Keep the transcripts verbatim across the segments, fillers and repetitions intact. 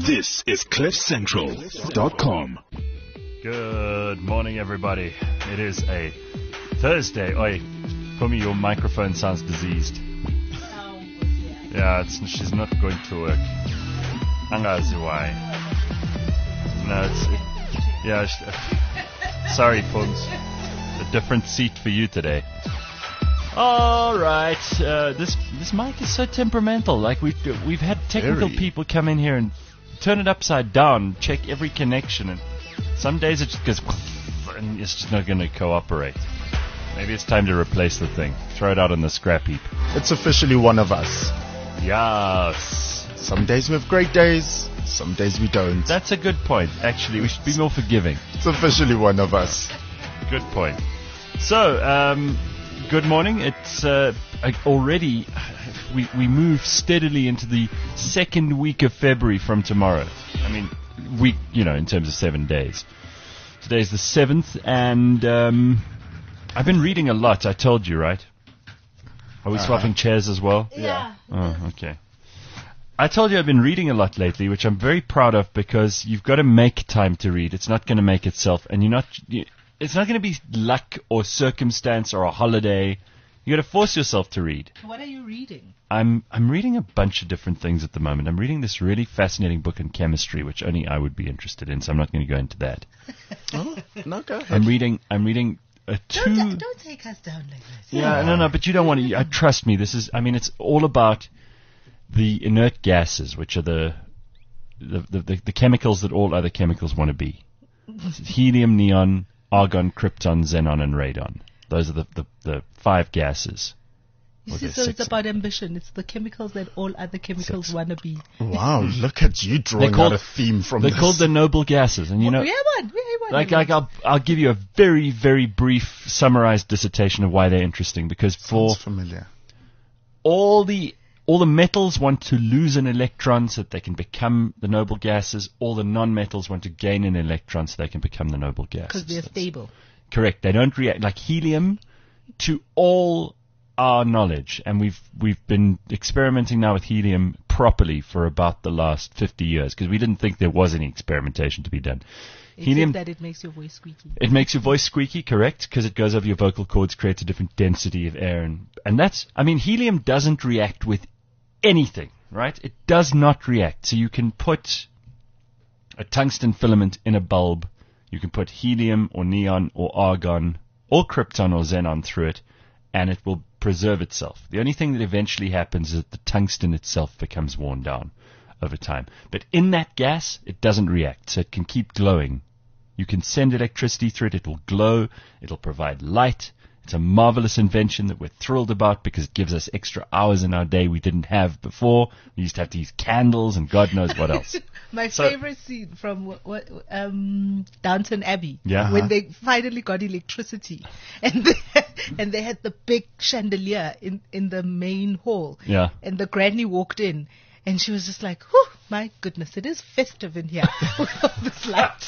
This is cliff central dot com. Good morning, everybody. It is a Thursday. Oi, Pumi, your microphone sounds diseased. Yeah, it's, she's not going to work. Angazi why? No, it's it, yeah. She, sorry, folks. A different seat for you today. All right. Uh, this this mic is so temperamental. Like we've we've had technical Very. people come in here and turn it upside down, check every connection, and some days it just goes and it's just not going to cooperate. Maybe it's time to replace the thing. Throw it out on the scrap heap. It's officially one of us. Yes. Some days we have great days, some days we don't. That's a good point. Actually, we should be more forgiving. It's officially one of us. Good point. So, um, good morning. It's uh, already, we, we move steadily into the second week of February from tomorrow. I mean, week, you know, in terms of seven days. Today's the seventh, and um, I've been reading a lot, I told you, right? Are we Uh-huh. swapping chairs as well? Yeah. Oh, okay. I told you I've been reading a lot lately, which I'm very proud of because you've got to make time to read. It's not going to make itself, and you're not. You, it's not going to be luck or circumstance or a holiday. You got to force yourself to read. What are you reading? I'm I'm reading a bunch of different things at the moment. I'm reading this really fascinating book in chemistry, which only I would be interested in. So I'm not going to go into that. Oh, no, go ahead. I'm reading. I'm reading a two. Don't, don't take us down like this. Yeah, no, no, but you don't want to. Uh, trust me, this is. I mean, it's all about the inert gases, which are the the, the, the, the chemicals that all other chemicals want to be. It's helium, neon, argon, krypton, xenon, and radon. Those are the, the, the five gases. You Or see, there's so it's six. about ambition. It's the chemicals that all other chemicals Six. want to be. Wow, look at you drawing called- out a theme from They're this. called the noble gases, and you know, we have one. We have one. like, like I'll I'll give you a very very brief summarized dissertation of why they're interesting because for Sounds familiar. all the all the metals want to lose an electron so that they can become the noble gases. All the non-metals want to gain an electron so they can become the noble gases. because they're That's stable. correct. They don't react like helium. To all our knowledge, and we've we've been experimenting now with helium properly for about the last fifty years because we didn't think there was any experimentation to be done. Except Helium. that it makes your voice squeaky. It makes your voice squeaky, correct? Because it goes over your vocal cords, creates a different density of air, and and that's. I mean, helium doesn't react with anything, right? It does not react. So you can put a tungsten filament in a bulb. You can put helium or neon or argon or krypton or xenon through it, and it will preserve itself. The only thing that eventually happens is that the tungsten itself becomes worn down over time. But in that gas, it doesn't react, so it can keep glowing. You can send electricity through it, it will glow, it'll provide light. It's a marvelous invention that we're thrilled about because it gives us extra hours in our day we didn't have before. We used to have to use candles and God knows what else. My So- favorite scene from what, what, um, Downton Abbey, Yeah. when they finally got electricity, and they, and they had the big chandelier in, in the main hall, Yeah. and the granny walked in, and she was just like, "Whew, my goodness, it is festive in here with all this light."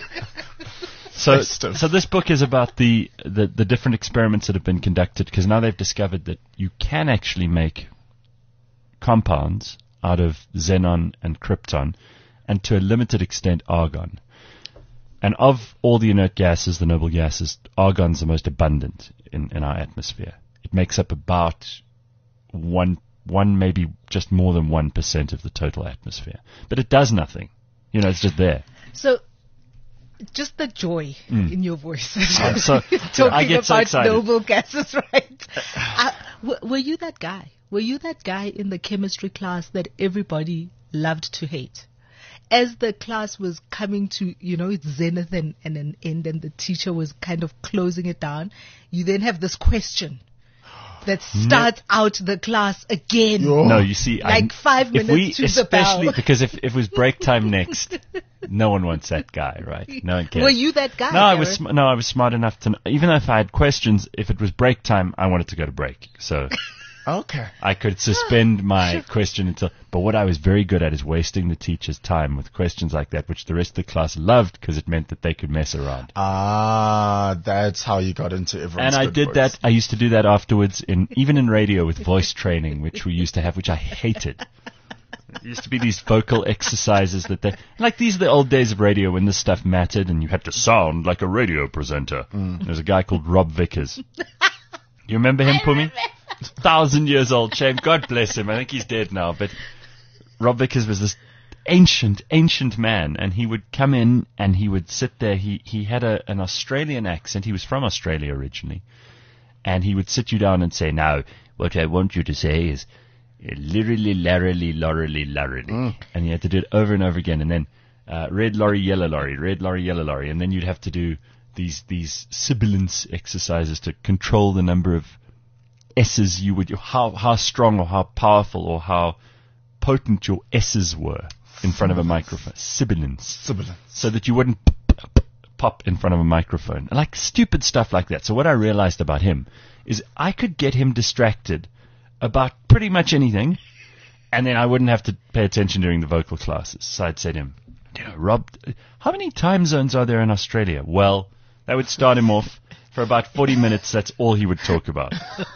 So, Festive. so this book is about the, the, the different experiments that have been conducted because now they've discovered that you can actually make compounds out of xenon and krypton and to a limited extent argon. And of all the inert gases, the noble gases, argon's the most abundant in, in our atmosphere. It makes up about one, one, maybe just more than one percent of the total atmosphere. But it does nothing. You know, it's just there. So, just the joy in your voice. I'm so- Talking I get so about excited. noble gases, right? uh, w- were you that guy? Were you that guy in the chemistry class that everybody loved to hate? As the class was coming to, you know, its zenith and, and an end, and the teacher was kind of closing it down, you then have this question that starts out the class again. Yo. No, you see, Like I, five if minutes we, to the especially bell. because if, if it was break time next, no one wants that guy, right? No one cares. Were you that guy? No, I was Gareth? sm- no, I was smart enough to. Kn- even if I had questions, if it was break time, I wanted to go to break, so Okay. I could suspend my question until. But what I was very good at is wasting the teacher's time with questions like that, which the rest of the class loved because it meant that they could mess around. Ah, that's how you got into everyone's And I good did books. that. I used to do that afterwards, in even in radio with voice training, which we used to have, which I hated. used to be these vocal exercises that they like. These are the old days of radio when this stuff mattered, and you had to sound like a radio presenter. Mm. There's a guy called Rob Vickers. You remember him, Pumi? Thousand years old, shame. God bless him. I think he's dead now. But Rob Vickers was this ancient, ancient man, and he would come in and he would sit there. He he had a, an Australian accent. He was from Australia originally, and he would sit you down and say, "Now, what I want you to say is literally, larrily, lorrily, larrily," Mm. and you had to do it over and over again, and then uh, red lorry, yellow lorry, red lorry, yellow lorry, and then you'd have to do these these sibilance exercises to control the number of S's you would, how how strong or how powerful or how potent your S's were in front of a microphone. Sibilance. Sibilance. So that you wouldn't p- p- p- pop in front of a microphone. Like stupid stuff like that. So what I realized about him is I could get him distracted about pretty much anything, and then I wouldn't have to pay attention during the vocal classes. So I'd say to him, you know, Rob, how many time zones are there in Australia? Well, that would start him off for about forty minutes. That's all he would talk about.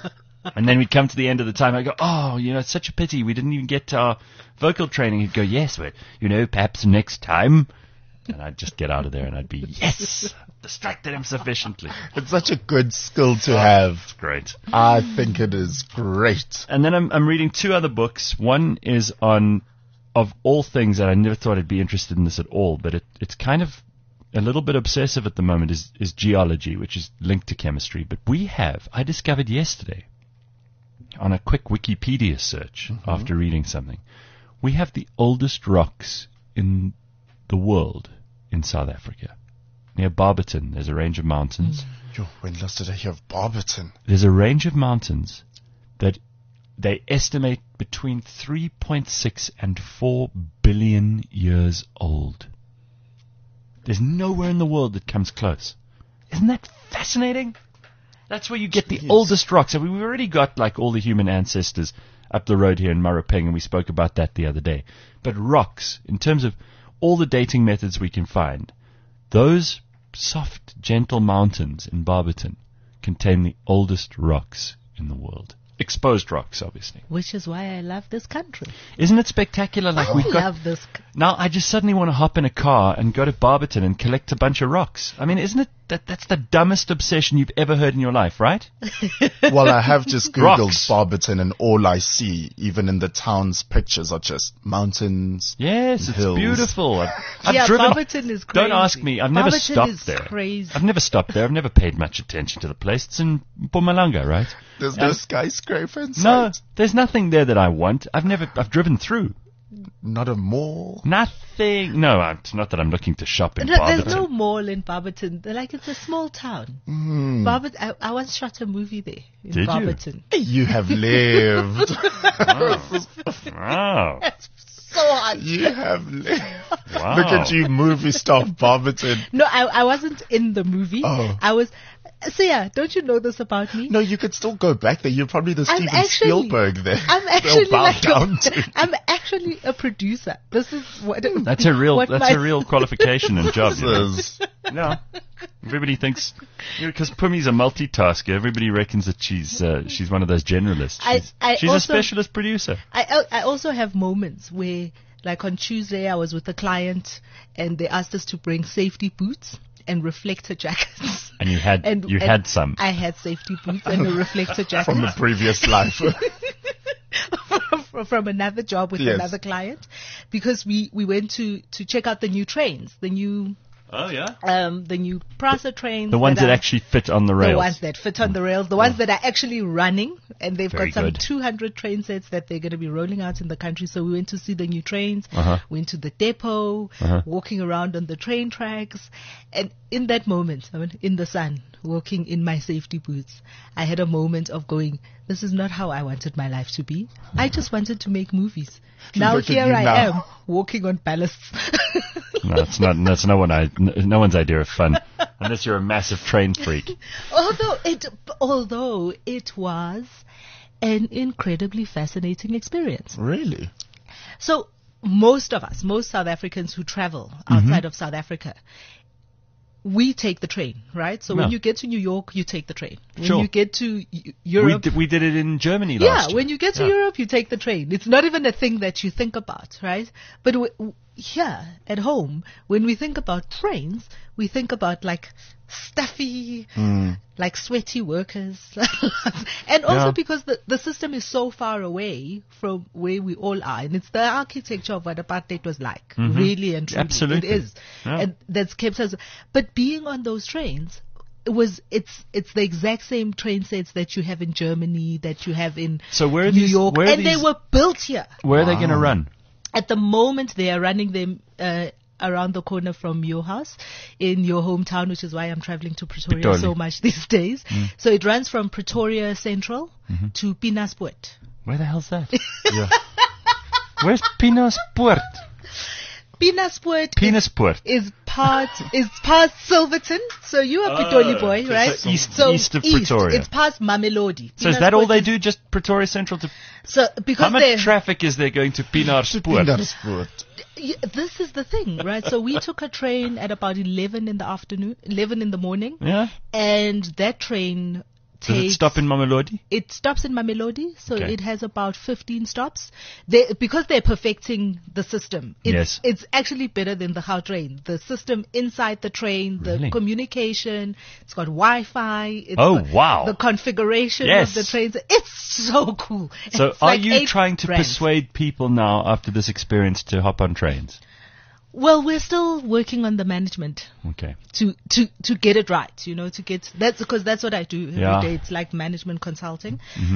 And then we'd come to the end of the time. I go, oh, you know, it's such a pity we didn't even get to our vocal training. He'd go, yes, but, you know, perhaps next time. And I'd just get out of there and I'd be, yes, distracted him sufficiently. It's such a good skill to have. It's great. I think it is great. And then I'm, I'm reading two other books. One is on, of all things that I never thought I'd be interested in this at all, but it, it's kind of a little bit obsessive at the moment, is, is geology, which is linked to chemistry. But we have, I discovered yesterday, on a quick Wikipedia search Mm-hmm. after reading something, we have the oldest rocks in the world in South Africa. Near Barberton, there's a range of mountains. Yo, when last did I hear of Barberton? There's a range of mountains that they estimate between three point six and four billion years old. There's nowhere in the world that comes close. Isn't that fascinating? That's where you get the Jeez. oldest rocks. I mean, we've already got like all the human ancestors up the road here in Marapeng, and we spoke about that the other day. But rocks, in terms of all the dating methods we can find, those soft, gentle mountains in Barberton contain the oldest rocks in the world. Exposed rocks, obviously. Which is why I love this country. Isn't it spectacular? Like I we've got love this. c- now, I just suddenly want to hop in a car and go to Barberton and collect a bunch of rocks. I mean, isn't it that that's the dumbest obsession you've ever heard in your life, right? Well, I have just Googled Rocks. Barberton, and all I see, even in the town's pictures, are just mountains. Yes, it's Hills. beautiful. I've, I've Yeah, driven. Barberton is crazy. Don't ask me. I've never Barberton stopped is there. crazy. I've never stopped there. I've never paid much attention to the place. It's in Mpumalanga, right? There's no Um, skyscraper in No, sight. there's nothing there that I want. I've never. I've driven through. Not a mall. Nothing. No, I'm- it's not that I'm looking to shop in No, Barberton. there's no mall in Barberton. They're like, it's a small town. Mm. Barbert- I, I once shot a movie there in Did you? Barberton. You have lived. Wow. So hot. You have lived. Wow. Look at you, movie star Barberton. No, I, I wasn't in the movie. Oh. I was. So yeah, don't you know this about me? No, you could still go back there. You're probably the I'm Steven actually- Spielberg there. I'm They'll actually bow like down a, to. I'm actually a producer. This is what That's a real. what That's my- a real qualification and job. You know? This is- No, everybody thinks because Pumi's a multitasker. Everybody reckons that she's uh, she's one of those generalists. I- She's, I she's a also- specialist producer. I al- I also have moments where, like on Tuesday, I was with a client and they asked us to bring safety boots and reflector jackets. And you had And- you and had some. I had safety boots and a reflector jacket from the previous life. from, from another job with Yes. another client, because we, we went to, to check out the new trains, the new Oh yeah, um the new Prasa trains, the ones that are- actually fit on the rails. The ones that fit on the rails, the ones that are actually running, and they've Very got some good. two hundred train sets that they're going to be rolling out in the country. So we went to see the new trains, Uh-huh. went to the depot, Uh-huh. walking around on the train tracks, and in that moment, I mean, in the sun, walking in my safety boots, I had a moment of going, this is not how I wanted my life to be. I just wanted to make movies. Now Look at here you I now. am, walking on ballasts. No, it's not. That's no one. I, no one's idea of fun, unless you're a massive train freak. although it although it was an incredibly fascinating experience. Really? So most of us, most South Africans who travel outside of South Africa, we take the train, right? So when No. you get to New York, you take the train. When Sure. you get to Eu- We Europe, did, we did it in Germany yeah, last year. when you get to Yeah. Europe, you take the train. It's not even a thing that you think about, right? But w- w- here at home, when we think about trains, we think about like stuffy, like sweaty workers. And also Yeah. because the, the system is so far away from where we all are. And it's the architecture of what apartheid was like, really and truly. Absolutely. It is. Yeah. And that's kept us. But being on those trains, it was it's it's the exact same train sets that you have in Germany, that you have in So where are New these- York, where are and they these- were built here. Where are they going to run? At the moment, they are running them uh, around the corner from your house in your hometown, which is why I'm traveling to Pretoria Pretoria. so much these days. So it runs from Pretoria Central to Pienaarpoort. Where the hell's that? Where's Pienaarpoort? Pienaarpoort Pienaarpoort. is, is part is past Silverton. So you are Pitoli boy, so- right? so east- east of Pretoria. It's past Mamelodi. So is that all Pienaarpoort they is- do? Just Pretoria Central to... So because How much they're- traffic is there going to Pienaarpoort? Pienaarpoort. Y- this is the thing, right? So we took a train at about eleven in the afternoon, eleven in the morning, Yeah? and that train Does takes. it stop in Mamelodi? It stops in Mamelodi, so Okay. it has about fifteen stops. They, because they're perfecting the system. It's, Yes. It's actually better than the Gautrain. The system inside the train, the Really? communication, it's got Wi-Fi. It's Oh, got wow. The configuration Yes. of the trains. It's so cool. So It's are like you eight trying to brands. persuade people now after this experience to hop on trains? Well, we're still working on the management. Okay. to to to get it right, you know, to get that's because that's what I do every day. Yeah. Mm-hmm. It's like management consulting.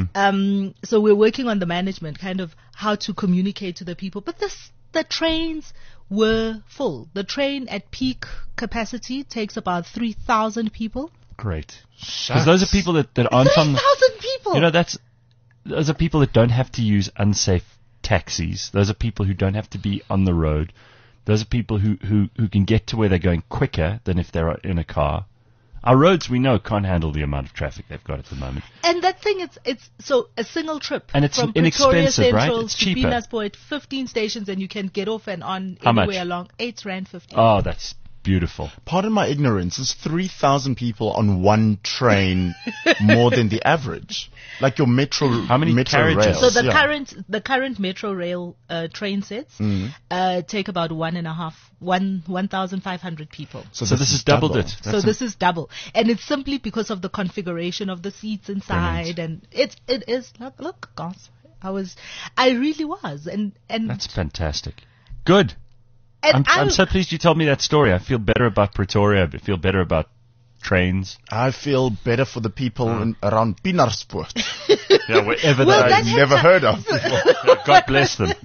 Um, so we're working on the management, kind of how to communicate to the people. But this the trains were full. The train at peak capacity takes about three thousand people. Great. Because those are people that, that aren't Three on... thousand people. You know, that's... Those are people that don't have to use unsafe taxis. Those are people who don't have to be on the road. Those are people who, who, who can get to where they're going quicker than if they're in a car. Our roads, we know, can't handle the amount of traffic they've got at the moment. And that thing, it's it's so a single trip And it's from inexpensive, Pretoria right? Central It's to cheaper. Pienaarpoort, fifteen stations, and you can get off and on How anywhere much? along. Eight rand fifty. Oh, that's beautiful. Pardon my ignorance, is three thousand people on one train more than the average? Like your metro, How many metro carriages? rails. So the yeah. current the current metro rail uh, train sets uh, take about one and a half one one thousand five hundred people. So, So this has doubled double. it. So That's this is double, and it's simply because of the configuration of the seats inside, and it's it is look look guys, I was I really was, and and That's fantastic. Good. and I'm, I, I'm so pleased you told me that story. I feel better about Pretoria. I feel better about trains. I feel better for the people in, around Pienaarpoort. Yeah, wherever Well, they that's- I've never heard of before. God bless them.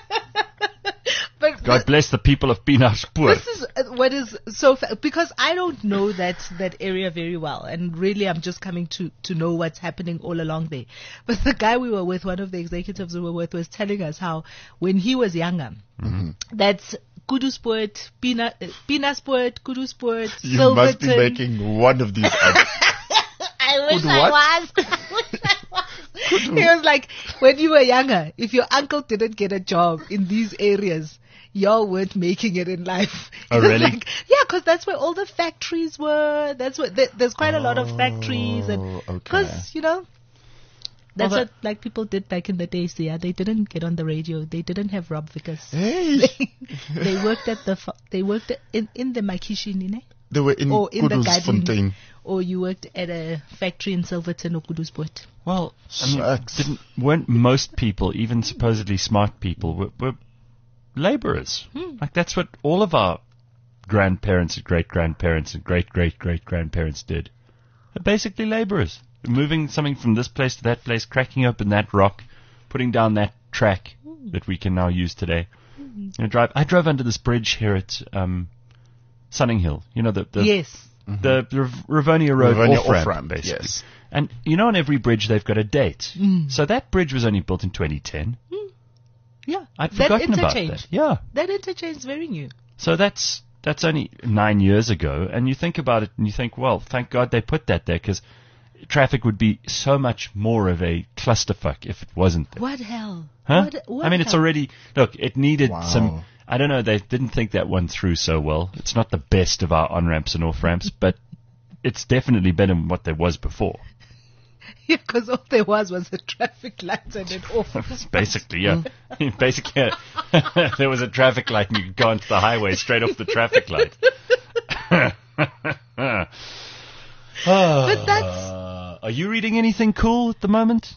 but God bless the people of Pienaarpoort. This is uh, what is so fa- because I don't know that that area very well, and really I'm just coming to to know what's happening all along there. But the guy we were with, one of the executives we were with, was telling us how when he was younger, that's Kuduspoort, Pina, uh, Pienaarpoort, Kuduspoort, You Silverton. must be making one of these up. I wish Kudu I what? was. I wish I was. He was like, when you were younger, if your uncle didn't get a job in these areas, y'all weren't making it in life. Oh, He was really? Like, yeah, because that's where all the factories were. That's what there, there's quite a lot of factories, and Oh, okay. because you know. That's Well, what like people did back in the days. Yeah, they didn't get on the radio. They didn't have Rob Vickers. Hey, They worked at the fa- they worked at- in in the Makishini, ne? they were in or in the garden, Kudusfontein. or you worked at a factory in Silverton or Kuduspoort. Well, I mean, Shucks. didn't, weren't most people, even supposedly smart people, were, were laborers? Like that's what all of our grandparents and great grandparents and great great great grandparents did. They're basically laborers, moving something from this place to that place, cracking open that rock, putting down that track that we can now use today. I drive. I drove under this bridge here at um, Sunning Hill. You know the the Yes. the Riv- Rivonia Road Rivonia off-ramp, off-ramp, basically. yes. And you know, on every bridge they've got a date. So that bridge was only built in twenty ten. Yeah. I'd That forgotten about interchange. that. Yeah. That interchange is very new. So that's that's only nine years ago, and you think about it, and you think, well, thank God they put that there, because traffic would be so much more of a clusterfuck if it wasn't there. What hell? Huh? What, what I mean, it's hell? already, look, it needed Wow. some, I don't know, they didn't think that one through so well. It's not the best of our on-ramps and off-ramps, but it's definitely better than what there was before. Yeah, because all there was was a traffic light and an off. Basically, yeah. Basically, uh, there was a traffic light and you could go onto the highway straight off the traffic light. But that's. Uh, are you reading anything cool at the moment?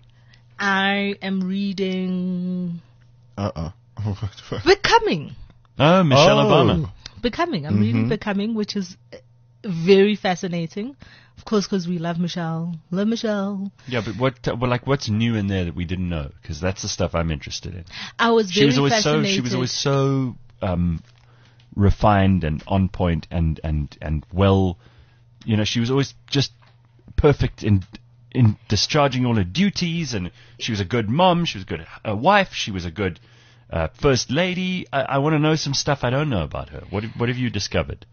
I am reading Uh-uh. Becoming. Oh, Michelle Oh. Obama. Becoming. I'm reading Becoming, which is uh, very fascinating. Of course, because we love Michelle. Love Michelle. Yeah, but what, uh, well, like, what's new in there that we didn't know? Because that's the stuff I'm interested in. I was She very was always so, fascinated. she was always so um, refined and on point and, and, and well, you know, she was always just perfect in in discharging all her duties, and she was a good mom, she was a good uh, wife, she was a good uh, first lady. I, I want to know some stuff I don't know about her. What have, what have you discovered?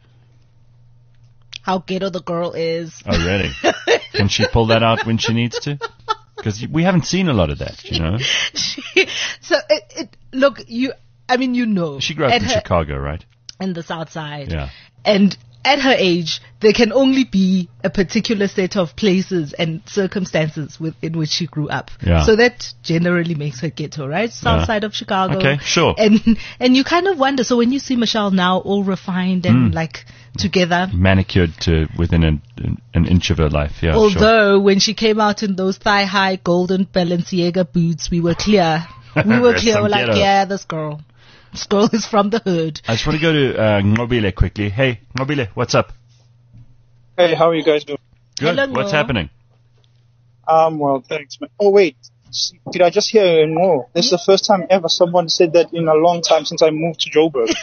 How ghetto the girl is. Oh, really? Can she pull that out when she needs to? Because we haven't seen a lot of that, you know. She, so, it, it, look, you, I mean, you know. She grew up at in her- Chicago, right? In the South Side. Yeah. And at her age, there can only be a particular set of places and circumstances within which she grew up. Yeah. So that generally makes her ghetto, right? South Yeah. side of Chicago. Okay, sure. And and you kind of wonder. So when you see Michelle now all refined and like together, Manicured to within an, an, an inch of her life, yeah, sure. although when she came out in those thigh high golden Balenciaga boots, we were clear. We were There's clear. some We're like, ghetto. yeah, this girl, this girl is from the hood. I just want to go to uh, Ngobile quickly. Hey, Ngobile, what's up? Hey, how are you guys doing? Good. Hello, What's Ngo. happening? Um, well, thanks, man. Oh, wait. S- Did I just hear no? This is the first time ever someone said that in a long time since I moved to Joburg.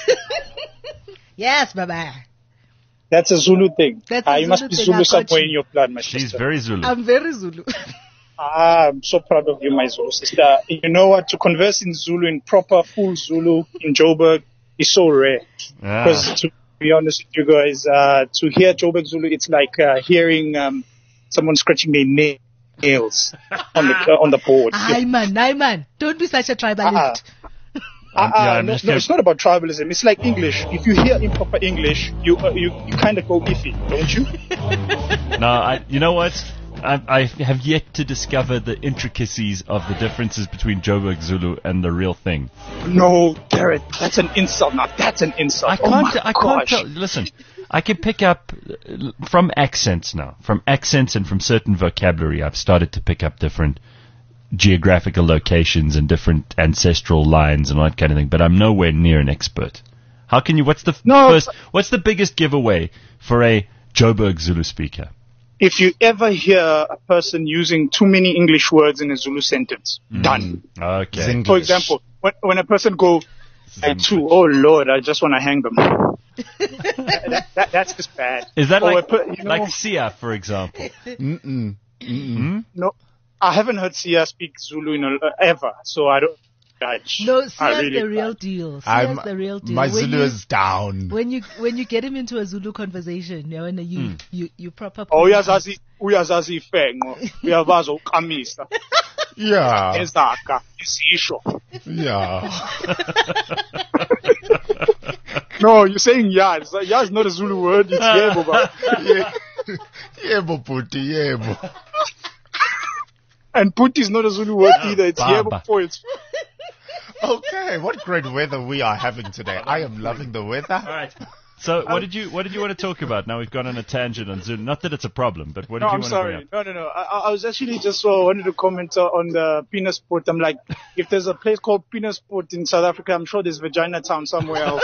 Yes, baba. That's a Zulu thing. That's a Ah, you Zulu must be thing, Zulu I got somewhere you. in your blood, my She's sister. very Zulu. I'm very Zulu. Ah, I'm so proud of you, my Zulu sister. You know what? To converse in Zulu, in proper full Zulu in Joburg, is so rare. Ah. Because to be honest with you guys, uh, to hear Joburg Zulu, it's like uh, hearing um, someone scratching their na- nails on the uh, on the board. Aye, man, aye, man. Don't be such a tribalist. Ah, yeah, ah, I'm no, just no, gonna- it's not about tribalism. It's like English. If you hear improper English, you uh, you, you kind of go iffy, don't you? No, I, you know what? I, I have yet to discover the intricacies of the differences between Joburg Zulu and the real thing. No, Garrett, that's an insult. Now that's an insult. I oh can't. my I can't gosh. tell. Listen, I can pick up uh, from accents now, from accents and from certain vocabulary. I've started to pick up different geographical locations and different ancestral lines and all that kind of thing. But I'm nowhere near an expert. How can you? What's the f- No, first? What's the biggest giveaway for a Joburg Zulu speaker? If you ever hear a person using too many English words in a Zulu sentence, done. Okay. Zinglish. For example, when, when a person go uh, to, oh Lord, I just want to hang them. that, that, that's just bad. Is that Or like a per- you know, like Sia, for example? Mm-mm. no, I haven't heard Sia speak Zulu in a, uh, ever, so I don't judge. No, I Sia's really the real can't. deal. Sia's I'm, the real deal. my When Zulu you- is down. When you when you get him into a Zulu conversation, you know, and you you you proper. Oh, uyazazi, uyazazi ifengo, uyabazi ukamisa, Yeah. ezaka, isisho. Yeah. No, you're saying ya. It's like, ya is not a Zulu word. It's yebo, but Yeah. Yebo, puti, yebo. and puti is not a Zulu word either. It's Baba. yebo for it's. Okay, what great weather we are having today. I am loving the weather. All right. So, what did you what did you want to talk about? Now we've gone on a tangent on Zulu. Not that it's a problem, but what did No, you I'm want to bring sorry. up? No, no, no. I, I was actually just uh, wanted to comment uh, on the penis port. I'm like, if there's a place called penis port in South Africa, I'm sure there's Vagina Town somewhere else.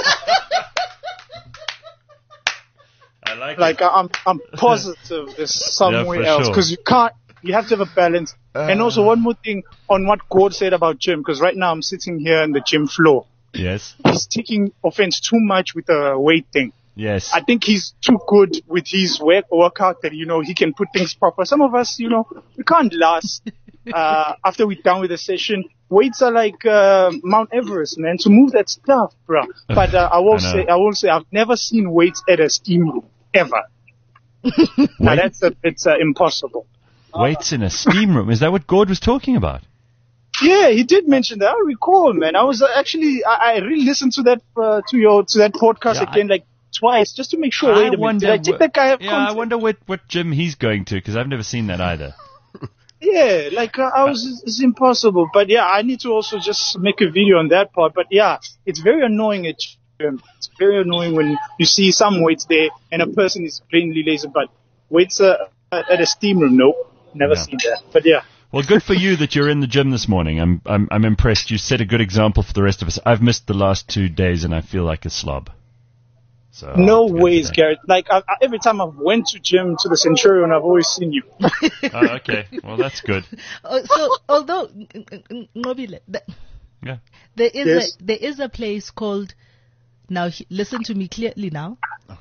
I like, Like it. I- I'm, I'm positive there's somewhere for else sure. because you can't. You have to have a balance. and also one more thing on what Gord said about gym, because right now I'm sitting here on the gym floor. Yes. He's taking offense too much with the weight thing. Yes. I think he's too good with his work workout that, you know, he can put things proper. Some of us, you know, we can't last uh, after we're done with the session. Weights are like uh, Mount Everest, man. To move that stuff, bro. But uh, I will I know. say, I will say, I've never seen weights at a steam room ever. Now that's a, it's uh, impossible. weights in a steam room. Is that what Gord was talking about? Yeah, he did mention that. I recall, man. I was uh, actually, I, I re-listened to that, uh, to your, to that podcast Yeah, again, I- like twice, just to make sure. I Wait a minute, wonder did I take wh- that guy out of Yeah, I context? wonder what, what gym he's going to, because I've never seen that either. Yeah, like uh, I was, it's impossible. But yeah, I need to also just make a video on that part. But yeah, it's very annoying at gym. It's very annoying when you see some weights there and a person is plainly lazy. But weights uh, at a steam room, nope, never Yeah. seen that. But yeah. Well, good for you that you're in the gym this morning. I'm, I'm, I'm impressed. You set a good example for the rest of us. I've missed the last two days and I feel like a slob. So I'll No have to go ways, today. Garrett. Like I, I, every time I've went to gym to the Centurion, I've always seen you. Oh, okay. Well, that's good. Uh, so, although, Nobile, th- Yeah. there is Yes. a there is a place called. Now, he- listen to me clearly. Now,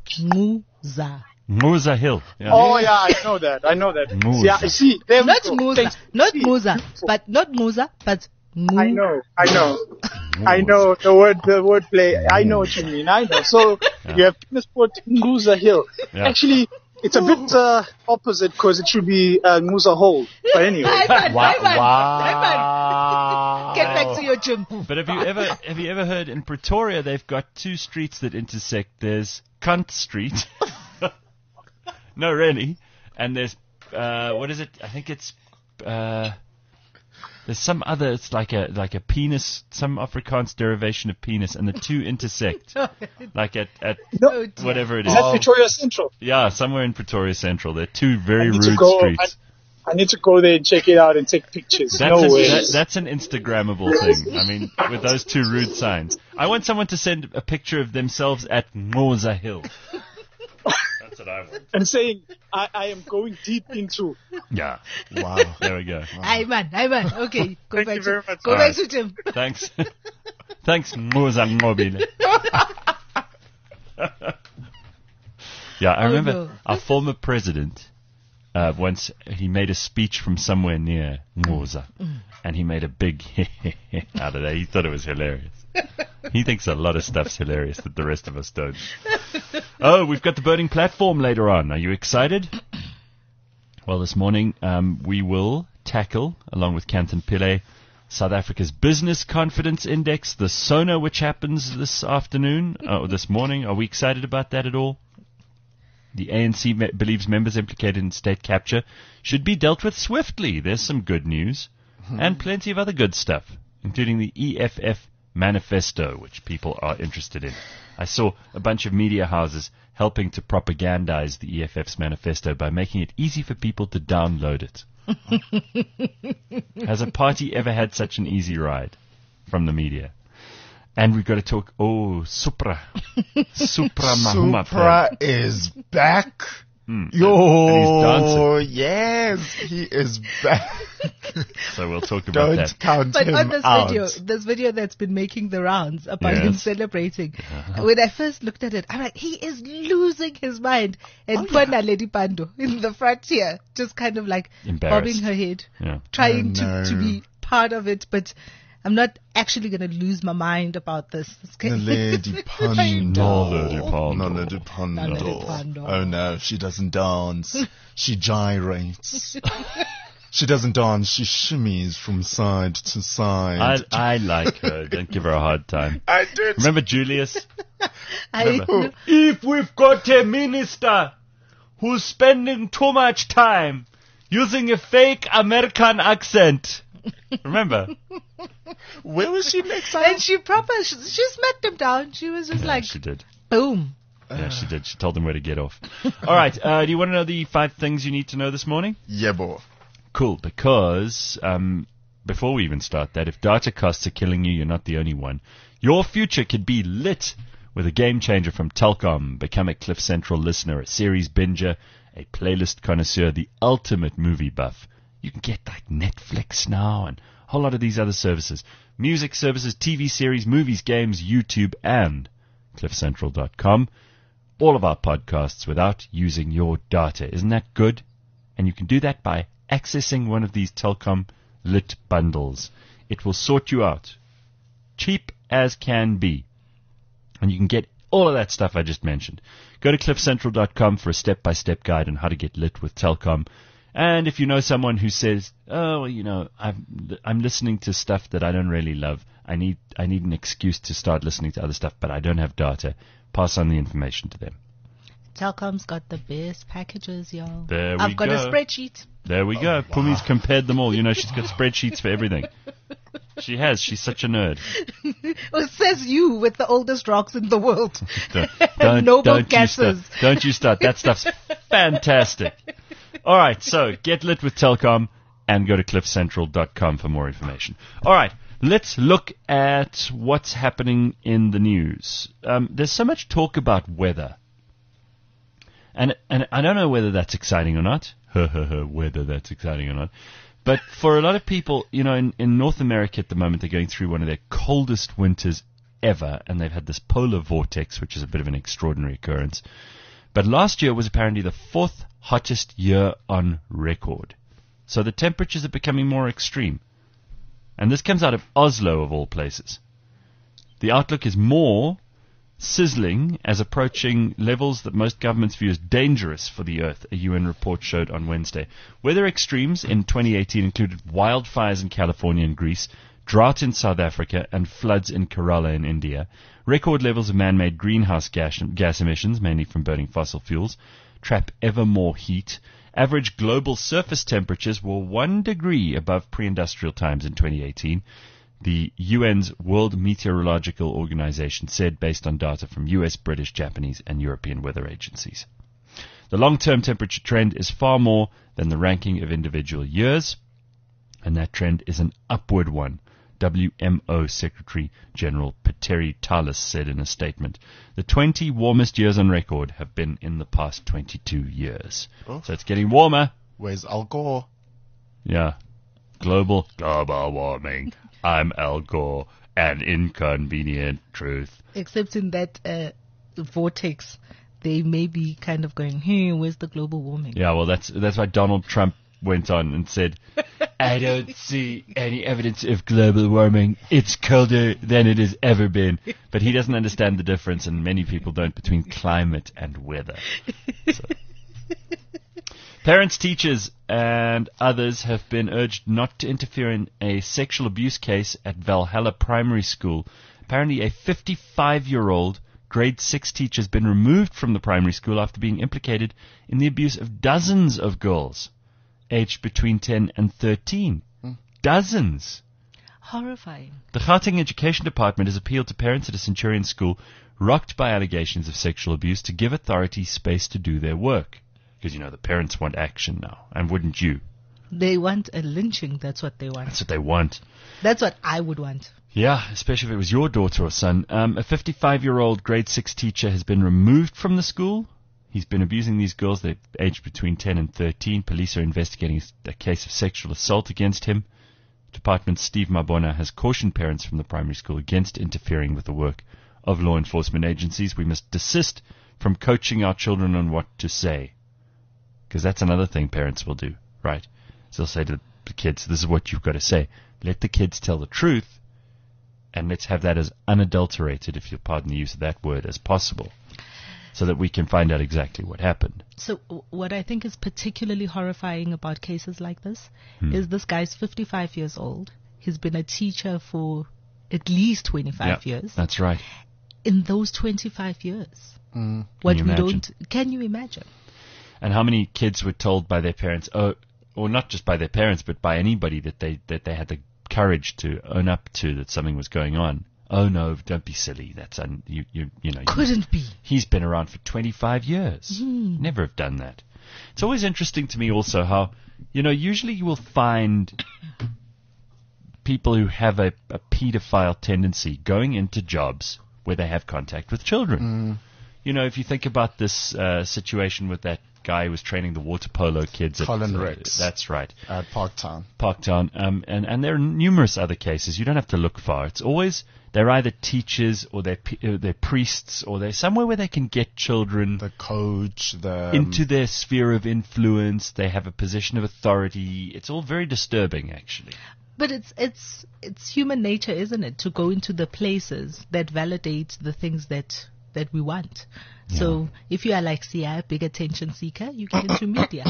Muza. Muza Hill. Yeah. Oh yeah, I know that. I know that. Muza. Yeah, see, there we Not go. Muza, Thanks. not See, Muza, but not Muza, but Mu. I know, I know, I know the word, the word play. I know what you mean. I know. So you have tennis court Muza Hill. Yeah. Actually, it's a bit uh, opposite because it should be uh, Muza Hole. But anyway, Ivan, Wow. Ivan, wow. Ivan. Get back to your gym. But have you ever have you ever heard in Pretoria they've got two streets that intersect? There's Cunt Street. No, really. And there's uh, what is it? I think it's uh, there's some other. It's like a like a penis, some Afrikaans derivation of penis, and the two intersect. Like at at Oh, dear. whatever it is is. that Victoria Central? Yeah, somewhere in Pretoria Central. They're two very I need to rude go. streets. I, I need to go there and check it out and take pictures. That's, no an, way. that, that's an Instagrammable thing. I mean, with those two rude signs. I want someone to send a picture of themselves at Moza Hill. That's what I want. And saying, I, I am going deep into. Yeah. Wow. There we go. Ivan, Ivan. Okay, go Thank back you to very much. go All back right. to gym. Thanks. Thanks, Moza Mobile. Yeah, I Oh, remember no. our former president, uh, once he made a speech from somewhere near Moza, and he made a big out of that. He thought it was hilarious. He thinks a lot of stuff's hilarious that the rest of us don't. Oh, we've got the burning platform later on. Are you excited? Well, this morning um, we will tackle, along with Canton Pillay, South Africa's Business Confidence Index, the SONA, which happens this afternoon, uh, or this morning. Are we excited about that at all? The A N C me- believes members implicated in state capture should be dealt with swiftly. There's some good news. And plenty of other good stuff, including the E F F manifesto, which people are interested in. I saw a bunch of media houses helping to propagandize the E F F's manifesto by making it easy for people to download it. Has a party ever had such an easy ride from the media? And we've got to talk, oh, Supra. Supra Mahuma. Supra is back. Mm, Yo, and he's dancing. yes, he is back. So we'll talk about Don't that. count But him on this out. video, this video that's been making the rounds about him Yes. celebrating, when I first looked at it, I'm like, he is losing his mind. And Oh, poor Naledi Pando in the front here, just kind of like Embarrassed. bobbing her head, Yeah. trying Oh, to, to no. be part of it, but I'm not actually going to lose my mind about this. It's kind of- Naledi Pando. Naledi Pando. Naledi Pando. Naledi Pando. Oh no, she doesn't dance. She gyrates. She doesn't dance. She shimmies from side to side. I, I like her. Don't give her a hard time. I did. Remember Julius? I, Remember? If we've got a minister who's spending too much time using a fake American accent. Remember? Where was she next time? and she proper, she, she smacked him down. She was just Yeah, like, she did. boom. Yeah, she did. She told them where to get off. All right. Uh, do you want to know the five things you need to know this morning? Yeah, boy. Cool, because um, before we even start that, if data costs are killing you, you're not the only one. Your future could be lit with a game changer from Telkom. Become a Cliff Central listener, a series binger, a playlist connoisseur, the ultimate movie buff. You can get like Netflix now and a whole lot of these other services. Music services, T V series, movies, games, YouTube, and cliff central dot com. All of our podcasts without using your data. Isn't that good? And you can do that by accessing one of these Telkom lit bundles. It will sort you out. Cheap as can be. And you can get all of that stuff I just mentioned. Go to cliff central dot com for a step-by-step guide on how to get lit with Telkom. And if you know someone who says, oh, well, you know, I'm, I'm listening to stuff that I don't really love, I need, I need an excuse to start listening to other stuff, but I don't have data, pass on the information to them. Telkom's got the best packages, y'all. There we I've got go. a spreadsheet. There we Oh, go. wow. Pumi's compared them all. You know, she's got spreadsheets for everything. She has. She's such a nerd. Well, it says you with the oldest rocks in the world. Don't, And don't, noble don't you gases. start. Don't you start. That stuff's fantastic. All right, so get lit with Telkom and go to cliff central dot com for more information. All right, let's look at what's happening in the news. Um, there's so much talk about weather. And and I don't know whether that's exciting or not. Whether that's exciting or not. But for a lot of people, you know, in, in North America at the moment, they're going through one of their coldest winters ever, and they've had this polar vortex, which is a bit of an extraordinary occurrence. But last year was apparently the fourth hottest year on record. So the temperatures are becoming more extreme. And this comes out of Oslo, of all places. The outlook is more sizzling as approaching levels that most governments view as dangerous for the Earth, a U N report showed on Wednesday. Weather extremes in twenty eighteen included wildfires in California and Greece, drought in South Africa, and floods in Kerala in India. Record levels of man-made greenhouse gas, gas emissions, mainly from burning fossil fuels, trap ever more heat. Average global surface temperatures were one degree above pre-industrial times in twenty eighteen. The U N's World Meteorological Organization said, based on data from U S, British, Japanese, and European weather agencies. The long-term temperature trend is far more than the ranking of individual years, and that trend is an upward one, W M O Secretary General Petteri Talas said in a statement. The twenty warmest years on record have been in the past twenty-two years. Oh. So it's getting warmer. Where's Al Gore? Yeah. Global, global warming. I'm Al Gore. An inconvenient truth. Except in that uh, vortex, they may be kind of going, hey, where's the global warming? Yeah, well, that's that's why Donald Trump went on and said, I don't see any evidence of global warming. It's colder than it has ever been. But he doesn't understand the difference, and many people don't, between climate and weather. So. Parents, teachers, and others have been urged not to interfere in a sexual abuse case at Valhalla Primary School. Apparently, a fifty-five-year-old grade six teacher has been removed from the primary school after being implicated in the abuse of dozens of girls aged between ten and thirteen. Mm. Dozens. Horrifying. The Gauteng Education Department has appealed to parents at a Centurion school rocked by allegations of sexual abuse to give authorities space to do their work. Because, you know, the parents want action now. And wouldn't you? They want a lynching. That's what they want. That's what they want. That's what I would want. Yeah, especially if it was your daughter or son. Um, a fifty-five-year-old grade six teacher has been removed from the school. He's been abusing these girls. They're aged between ten and thirteen. Police are investigating a case of sexual assault against him. Department Steve Mabona has cautioned parents from the primary school against interfering with the work of law enforcement agencies. We must desist from coaching our children on what to say. Because that's another thing parents will do, right? So they'll say to the kids, this is what you've got to say. Let the kids tell the truth, and let's have that as unadulterated, if you'll pardon the use of that word, as possible, so that we can find out exactly what happened. So w- what I think is particularly horrifying about cases like this Hmm. is this guy's fifty-five years old. He's been a teacher for at least twenty-five Yeah, years. That's right. In those twenty-five years, Mm. what you we imagine? don't... Can you imagine? And how many kids were told by their parents, oh, or not just by their parents, but by anybody that they that they had the courage to own up to that something was going on? Oh no, don't be silly. That's un, you you you know. You, Couldn't be. He's been around for twenty-five years. Mm. Never have done that. It's always interesting to me also how, you know, usually you will find people who have a, a pedophile tendency going into jobs where they have contact with children. Mm. You know, if you think about this uh, situation with that guy who was training the water polo kids at Colin uh, Rex. That's right. At Parktown. Parktown, um, and, and there are numerous other cases. You don't have to look far. It's always, they're either teachers or they're, uh, they're priests or they're somewhere where they can get children The coach, the... into their sphere of influence. They have a position of authority. It's all very disturbing, actually. But it's it's it's human nature, isn't it, to go into the places that validate the things that that we want. So if you are like Sia, a big attention seeker, you get into media.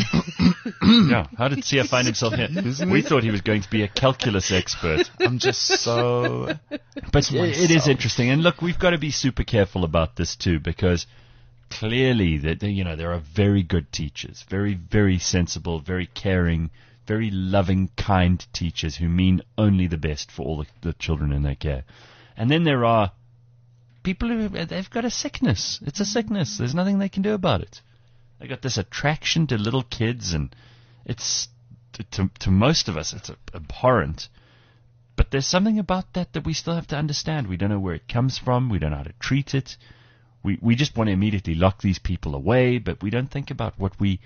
Yeah. How did Sia find himself here? We thought he was going to be a calculus expert. I'm just so... But it is interesting. And look, we've got to be super careful about this too, because clearly, that you know, there are very good teachers, very, very sensible, very caring, very loving, kind teachers who mean only the best for all the, the children in their care. And then there are people who, they've got a sickness. It's a sickness. There's nothing they can do about it. They got this attraction to little kids, and it's, to, to most of us, it's abhorrent. But there's something about that that we still have to understand. We don't know where it comes from. We don't know how to treat it. We we just want to immediately lock these people away, but we don't think about what we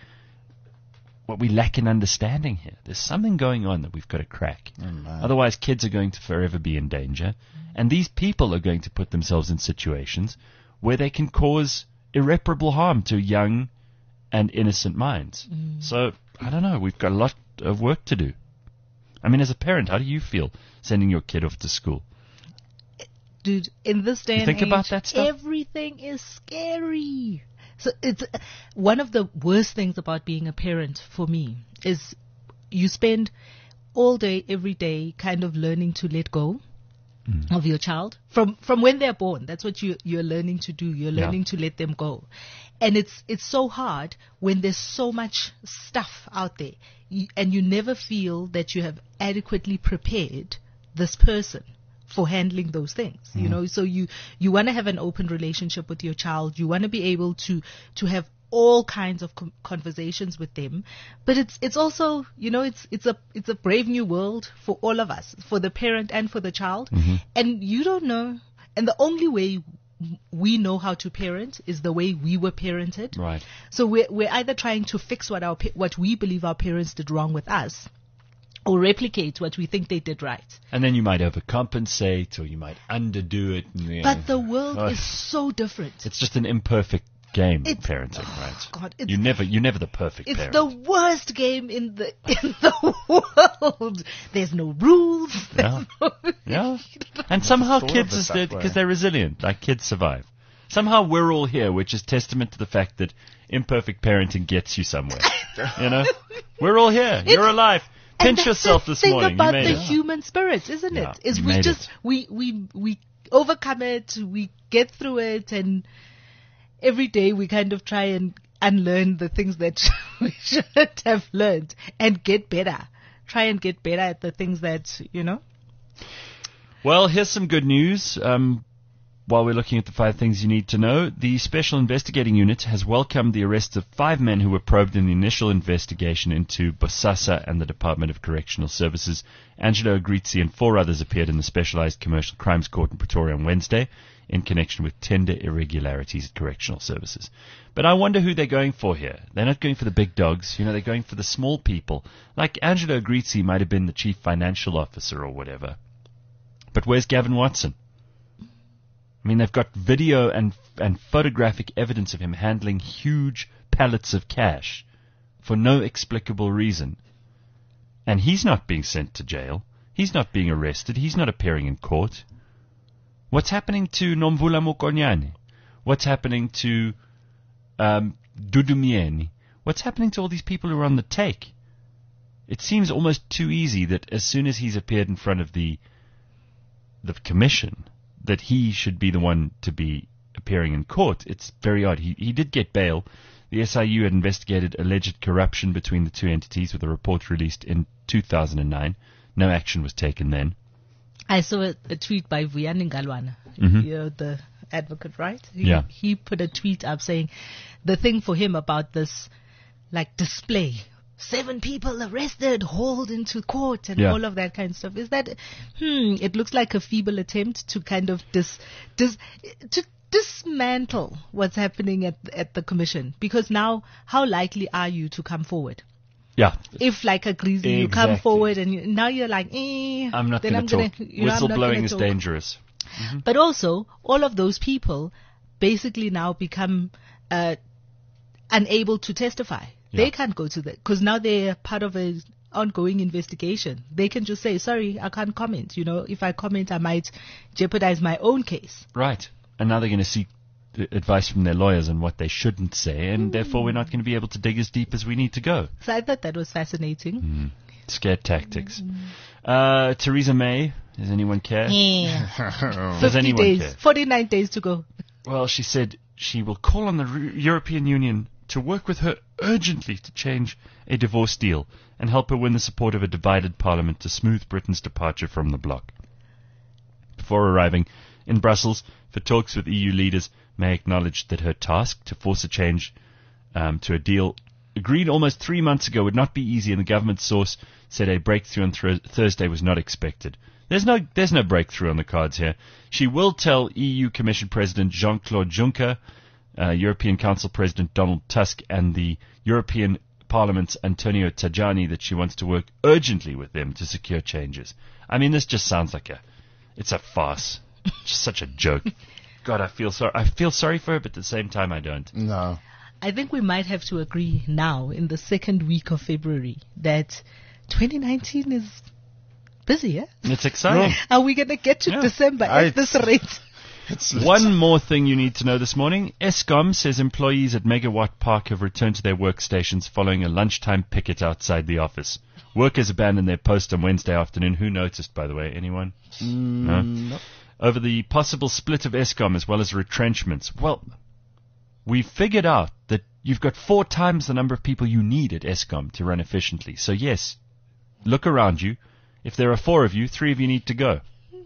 what we lack in understanding here. There's something going on that we've got to crack. Oh, Otherwise, kids are going to forever be in danger, and these people are going to put themselves in situations where they can cause irreparable harm to young and innocent minds. Mm. So, I don't know. We've got a lot of work to do. I mean, as a parent, how do you feel sending your kid off to school? Dude, in this day You and think age, about that stuff? everything is scary. So it's one of the worst things about being a parent for me is you spend all day, every day, kind of learning to let go Mm. of your child from from when they're born. That's what you you're learning to do. You're Yeah. learning to let them go, and it's it's so hard when there's so much stuff out there, you, and you never feel that you have adequately prepared this person for handling those things, you know. So you you want to have an open relationship with your child. You want to be able to to have all kinds of com- conversations with them, but it's it's also, you know, it's it's a it's a brave new world for all of us, for the parent and for the child. And you don't know, and the only way we know how to parent is the way we were parented. Right. So we're we're either trying to fix what our pa- what we believe our parents did wrong with us, or replicate what we think they did right. And then you might overcompensate, or you might underdo it. And, you But know, the world oh, is so different. it's just an imperfect game, It's- parenting, right? God, it's- you never, you're never the perfect It's parent. the worst game in the in the world. There's no rules. Yeah. Yeah. And somehow thought of kids, it is that that way. because they're resilient, like kids survive. Somehow we're all here, which is testament to the fact that imperfect parenting gets you somewhere. You know, we're all here. You're alive. And Pinch that's yourself the this thing morning. about you made the it. human spirit, isn't Yeah, it? Is you we made just it. we we we overcome it. We get through it, and every day we kind of try and unlearn the things that we should have learned and get better. Try and get better at the things that, you know. Well, here's some good news. Um, while we're looking at the five things you need to know, the Special Investigating Unit has welcomed the arrests of five men who were probed in the initial investigation into Bosasa and the Department of Correctional Services. Angelo Agrizzi and four others appeared in the Specialized Commercial Crimes Court in Pretoria on Wednesday in connection with tender irregularities at correctional services. But I wonder who they're going for here. They're not going for the big dogs. You know, they're going for the small people. Like Angelo Agrizzi might have been the chief financial officer or whatever. But where's Gavin Watson? I mean, they've got video and and photographic evidence of him handling huge pallets of cash for no explicable reason. And he's not being sent to jail. He's not being arrested. He's not appearing in court. What's happening to Nomvula Mokonyane? What's happening to um, Dudu Mieni? What's happening to all these people who are on the take? It seems almost too easy that as soon as he's appeared in front of the the commission, that he should be the one to be appearing in court. It's very odd. He he did get bail. The S I U had investigated alleged corruption between the two entities with a report released in two thousand nine. No action was taken then. I saw a, a tweet by Vuyani Ngalwana, Mhm. you know, the advocate, right? He, Yeah. He put a tweet up saying the thing for him about this, like, display, seven people arrested, hauled into court, and Yeah. all of that kind of stuff, is that, hmm, it looks like a feeble attempt to kind of dis, dis, to dismantle what's happening at at the commission. Because now, how likely are you to come forward? Yeah. If, like a greasy, you come Exactly. forward and you, now you're like, eh, I'm not then going I'm to gonna, talk. you know, I'm not Whistleblowing gonna is talk. dangerous. But also, all of those people basically now become uh, unable to testify. Yeah. They can't go to that because now they're part of a ongoing investigation. They can just say, sorry, I can't comment. You know, if I comment, I might jeopardize my own case. Right. And now they're going to seek advice from their lawyers on what they shouldn't say, and therefore we're not going to be able to dig as deep as we need to go. So I thought that was fascinating. Mm. Scared tactics. Uh, Theresa May, does anyone care? Yeah. Does fifty anyone days, care? forty-nine days to go. Well, she said she will call on the Re- European Union to work with her urgently to change a divorce deal and help her win the support of a divided parliament to smooth Britain's departure from the bloc. Before arriving in Brussels for talks with E U leaders, May acknowledged that her task to force a change um, to a deal agreed almost three months ago would not be easy, and the government source said a breakthrough on th- Thursday was not expected. There's no, there's no breakthrough on the cards here. She will tell E U Commission President Jean-Claude Juncker, uh, European Council President Donald Tusk, and the European Parliament's Antonio Tajani that she wants to work urgently with them to secure changes. I mean, this just sounds like a, it's a farce. Just such a joke. God, I feel sorry. I feel sorry for her, but at the same time, I don't. No. I think we might have to agree now, in the second week of February, that twenty nineteen is busy, eh? It's exciting. Are we going to get to Yeah. December I- at this rate? It's One more thing you need to know this morning. Eskom says employees at Megawatt Park have returned to their workstations following a lunchtime picket outside the office. Workers abandoned their post on Wednesday afternoon. Who noticed, by the way? Anyone? No? no. Over the possible split of Eskom as well as retrenchments. Well, we figured out that you've got four times the number of people you need at Eskom to run efficiently. So yes, look around you. If there are four of you, three of you need to go.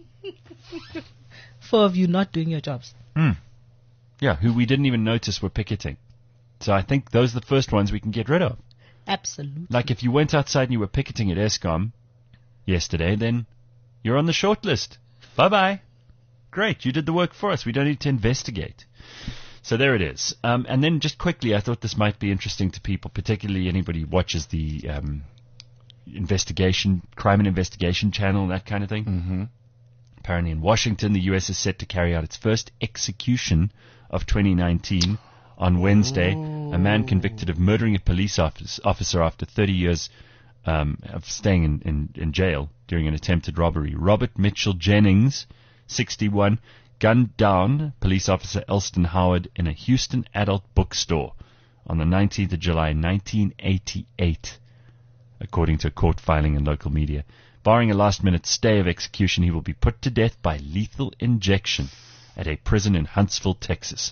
Four of you not doing your jobs. Yeah, who we didn't even notice were picketing. So I think those are the first ones we can get rid of. Absolutely. Like if you went outside and you were picketing at Eskom yesterday, then you're on the short list. Bye-bye. Great, you did the work for us. We don't need to investigate. So there it is. Um, and then just quickly, I thought this might be interesting to people, particularly anybody who watches the um, investigation, crime and investigation channel, that kind of thing. Mm-hmm. Apparently in Washington, the U S is set to carry out its first execution of twenty nineteen on Wednesday. A man convicted of murdering a police office, officer after thirty years um, of staying in, in, in jail during an attempted robbery. Robert Mitchell Jennings, sixty-one, gunned down police officer Elston Howard in a Houston adult bookstore on the nineteenth of July, nineteen eighty-eight, according to a court filing in local media. Barring a last-minute stay of execution, he will be put to death by lethal injection at a prison in Huntsville, Texas.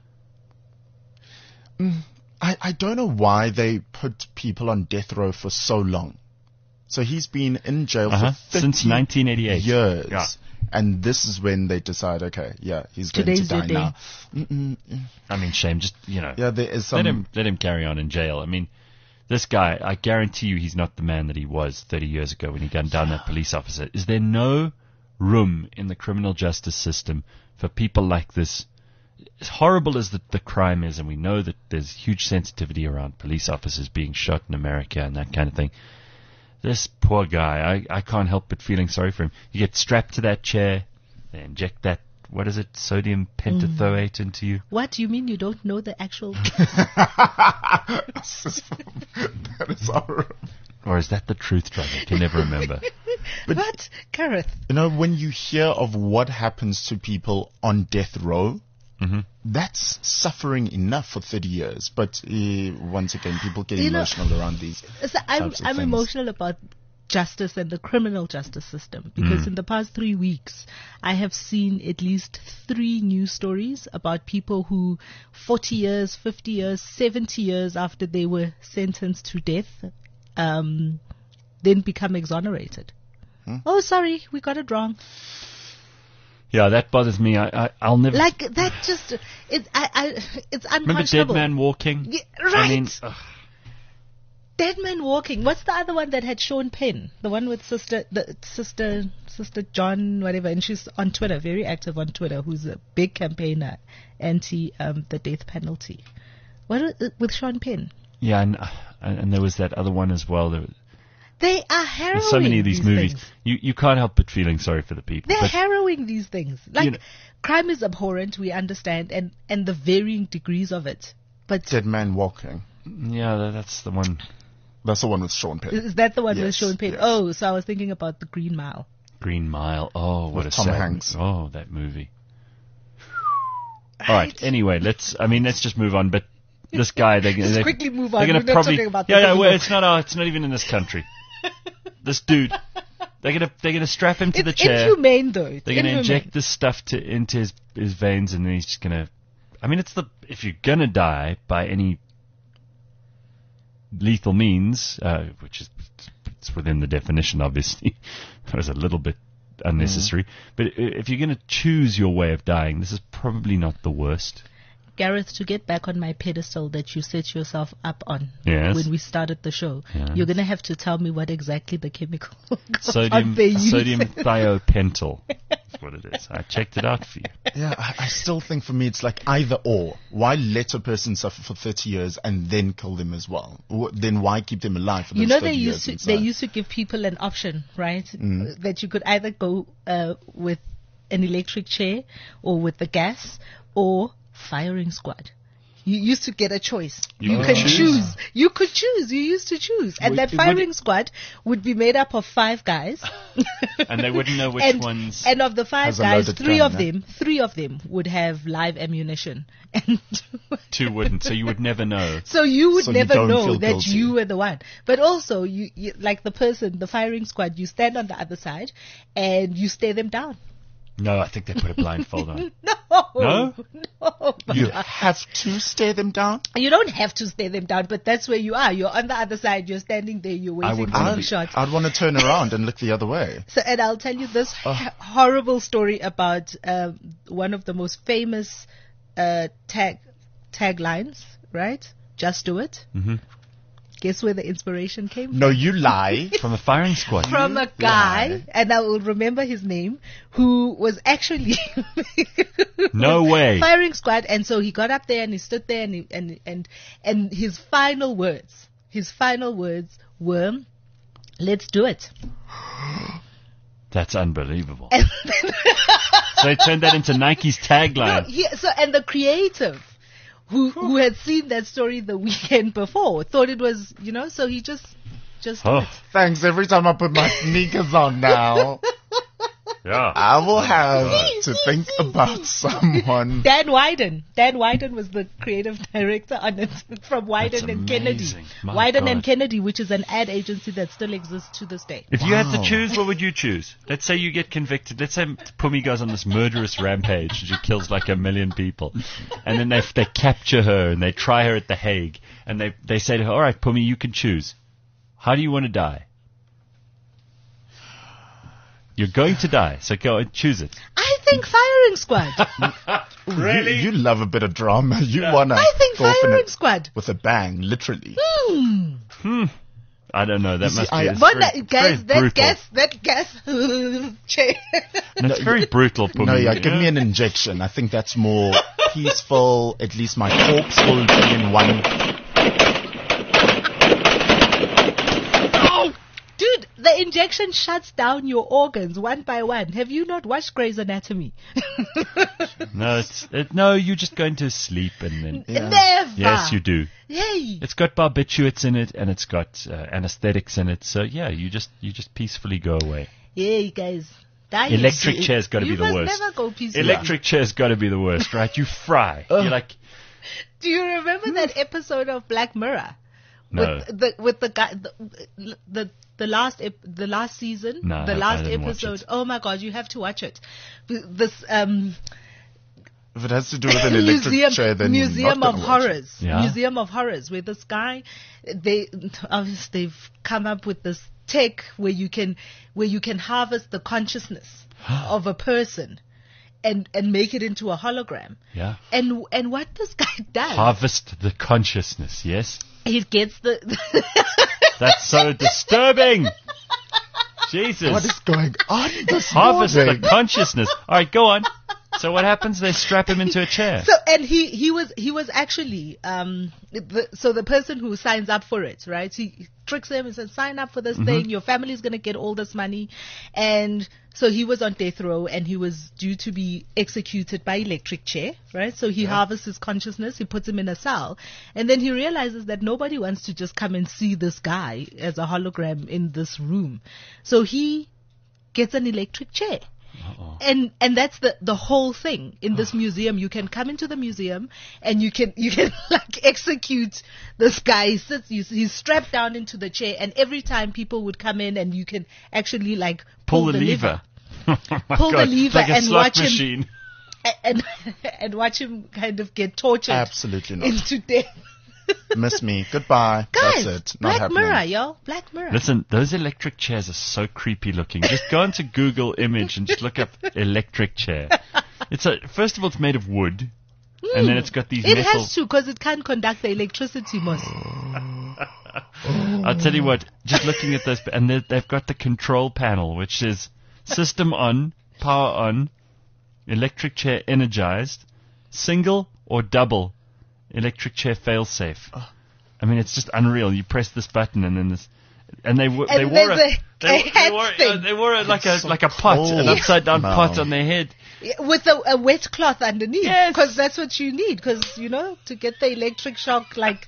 I, I don't know why they put people on death row for so long. So he's been in jail Uh-huh. for thirty Since nineteen eighty-eight. years. Yeah. And this is when they decide, okay, yeah, he's going Today's to your die day. now. Mm-mm. I mean, shame. Just, you know, Yeah, there is some... let him let him carry on in jail. I mean, this guy, I guarantee you he's not the man that he was thirty years ago when he gunned down that police officer. Is there no room in the criminal justice system for people like this? As horrible as the, the crime is, and we know that there's huge sensitivity around police officers being shot in America and that kind of thing. This poor guy, I, I can't help but feeling sorry for him. You get strapped to that chair, they inject that, what is it, sodium pentathoate into you. What, you mean you don't know the actual... That is horrible. Or is that the truth, Trevor? I can never remember. What? Gareth? You know, when you hear of what happens to people on death row, Mm-hmm. that's suffering enough for thirty years. But uh, once again, people get You know- emotional around these. So I'm, types of I'm things. emotional about justice and the criminal justice system because in the past three weeks I have seen at least three news stories about people who forty years, fifty years, seventy years after they were sentenced to death um, then become exonerated. Hmm? Oh, sorry, we got it wrong. Yeah, that bothers me. I, I, I'll never... Like that just, it, I, I, it's Remember unconscionable. Dead Man Walking? Yeah, right. I mean, ugh. Dead Man Walking. What's the other one that had Sean Penn? The one with sister, the sister, sister John, whatever. And she's on Twitter, very active on Twitter. Who's a big campaigner anti um, the death penalty. What was it with Sean Penn? Yeah, and, uh, and there was that other one as well. There was, They are harrowing. there's so many of these, movies. things. You you can't help but feeling sorry for the people. They're But harrowing these things. Like You know- crime is abhorrent. We understand, and and the varying degrees of it. But Dead Man Walking. yeah, tha- that's the one. That's the one with Sean Penn. is that the one with Yes, Sean Penn? yes. Oh, so I was thinking about the Green Mile. Green Mile. Oh, what With a Tom sad Hanks. Oh, that movie. All right. Anyway, let's. I mean, let's just move on. But this guy, they're, Just they're quickly move They're on. going We're to not probably. talking about yeah, this yeah. Well, anymore. it's not. Uh, it's not even in this country. This dude. They're gonna. They're gonna strap him to It's the chair. inhumane, though. It's They're going to inhumane. inject this stuff to into his his veins, and then he's just going to. I mean, it's the if you're going to die by any lethal means, uh, which is it's within the definition, obviously. That was a little bit unnecessary. But i- if you're going to choose your way of dying, this is probably not the worst. Gareth, to get back on my pedestal that you set yourself up on Yes. when we started the show, Yes. you're going to have to tell me what exactly the chemical Sodium they use. sodium thiopental. That's what it is. I checked it out for you. Yeah, I, I still think for me it's like either or. Why let a person suffer for thirty years and then kill them as well? Wh- Then why keep them alive for You those know, thirty they years used to inside? they used to give people an option, right? Mm. That you could either go uh, with an electric chair or with the gas or firing squad. You used to get a choice. You You, could can choose. choose. You could choose. You used to choose. And Would- that would- firing squad would be made up of five guys. And they wouldn't know which and, ones- And of the five Has a guys, loaded three gun, of yeah? them, three of them would have live ammunition. And Two wouldn't, so you would never know. so you would So you never don't know feel that guilty. you were the one. But also, you, you like the person, the firing squad, you stand on the other side and you stare them down. No, I think they put a blindfold on. No, No? no. You have to stare them down. You don't have to stare them down, but that's where you are. You're on the other side. You're standing there. You're I waiting would for wanna the be- shot. I'd want to turn around and look the other way. So, and I'll tell you this h- horrible story about um, one of the most famous uh, tag taglines. Right? Just do it. Mm-hmm. Guess where the inspiration came from? No, you lie. From the firing squad. From a guy, lie. and I will remember his name, who was actually No way. firing squad. And so he got up there and he stood there and he, and and and his final words, his final words were, "Let's do it." That's unbelievable. And So they turned that into Nike's tagline. no, he, so and the creative. Who, who had seen that story the weekend before thought it was, you know, so he just just Oh, Thanks. Every time I put my sneakers on now, yeah. I will have to think about someone. Dan Wyden. Dan Wyden was the creative director on it from Wyden That's and Kennedy. amazing. My Wyden and God. Kennedy, which is an ad agency that still exists to this day. If you had to Wow. choose, what would you choose? Let's say you get convicted. Let's say Pumi goes on this murderous rampage and she kills like a million people. And then they they capture her and they try her at The Hague. And they, they say to her, all right, Pumi, you can choose. How do you want to die? You're going to die, so go and choose it. I think firing squad. Really? You, you love a bit of drama. You wanna I think go off in firing it squad. with a bang, literally. Hmm. I don't know. That see, must be I- it's But very, that, it's guys, very that brutal. gas, that gas chair. That's very brutal, Pumi. No, yeah, you give know? me an injection. I think that's more peaceful. At least my corpse will be in one. Dude, the injection shuts down your organs one by one. Have you not watched Grey's Anatomy? No, it's it, no. You're just going to sleep and then. Yeah. Never. Yes, you do. Yay. It's got barbiturates in it and it's got uh, anesthetics in it. So yeah, you just you just peacefully go away. Yay, guys. Die Electric easy. chair's gotta You be the must worst. never go peacefully. Electric chair's got to be the worst, right? You fry. You're like Do you remember that episode of Black Mirror? no. With the with the guy the the, the last ep, the last season, No, the I last didn't watch episode. it. Oh my god, you have to watch it. This um If it has to do with an electric museum chair, then you're museum not of gonna watch it. horrors. Yeah. Museum of horrors, where this guy, they obviously they've come up with this tech where you can where you can harvest the consciousness of a person and and make it into a hologram. Yeah. And and what this guy does, Harvest the consciousness. Yes. he gets the That's so disturbing. Jesus. What is going on this Harvest morning? the consciousness. All right, go on. So what happens? They strap him into a chair. So and he he was he was actually um the, so the person who signs up for it, right? He tricks him and says, sign up for this thing. Your family's gonna get all this money, and so he was on death row and he was due to be executed by electric chair, right? So he harvests his consciousness, he puts him in a cell, and then he realizes that nobody wants to just come and see this guy as a hologram in this room, so he gets an electric chair. Uh-oh. And and that's the, the whole thing in this museum. You can come into the museum and you can you can like execute this guy. He sits, he's, he's strapped down into the chair, and every time people would come in, and you can actually like pull, Pull the, the lever. lever. Oh my Pull the God, lever like a and slot watch him- machine. and and watch him kind of get tortured Absolutely not. into death. Miss me. Goodbye. Guys, That's it. Not Black happening. Mirror, yo, Black Mirror. Listen, those electric chairs are so creepy looking. Just go onto Google Image and just look up electric chair. It's a first of all, it's made of wood, and then it's got these It metal. has to, because it can't conduct the electricity, most. I'll tell you what. Just looking at this, and they- they've got the control panel, which is system on, power on, electric chair energized, single or double, electric chair fail safe. I mean, it's just unreal. You press this button, and then this, and they wo- And they wore a, there's a- they, a wo- they hat wore thing. uh, they wore it like a so like a pot, an cold. upside down No. pot on their head. With a, a wet cloth underneath. Yes. Because that's what you need, because, you know, to get the electric shock, like...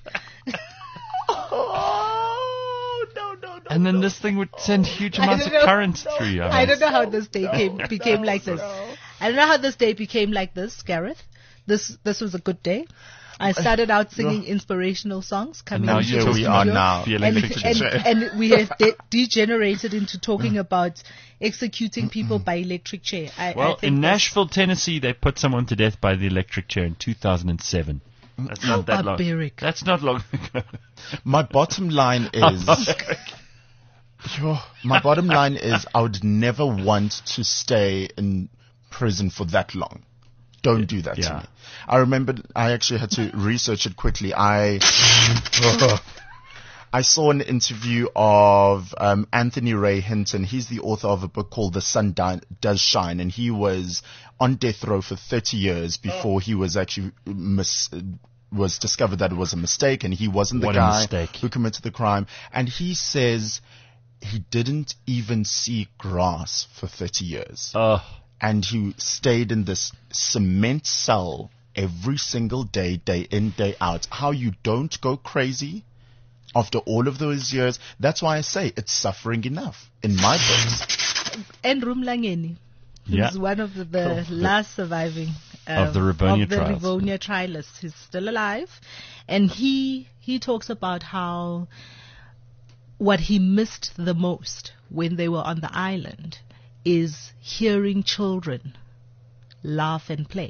Oh, no, no, no. And then this thing would send huge I amounts of don't know. current through you. I I mean, don't know how this day came, became like this. I don't know how this day became like this, Gareth. This this was a good day. I started out singing inspirational songs coming now into you're the Here we talking are studio. now. The And, electric and, chair. and we have de- degenerated into talking about executing people by electric chair. I, I Well, think in that's- Nashville, Tennessee, they put someone to death by the electric chair in two thousand seven. That's How not that barbaric. long. That's not long ago. My bottom line is, Yo, my bottom line is, I would never want to stay in prison for that long. Don't do that to Yeah. me. I remember I actually had to research it quickly. I I saw an interview of um, Anthony Ray Hinton. He's the author of a book called The Sun Di- Does Shine, and he was on death row for thirty years before he was actually mis- was discovered that it was a mistake, and he wasn't the What a guy mistake. who committed the crime. And he says he didn't even see grass for thirty years. Oh, And he stayed in this cement cell every single day, day in, day out. How you don't go crazy after all of those years, that's why I say it's suffering enough in my books. And Rumlangeni, who's Yeah. one of the, the last surviving um, Of the Rivonia of the trials. Rivonia trialists. He's still alive, and he he talks about how what he missed the most when they were on the island is hearing children laugh and play.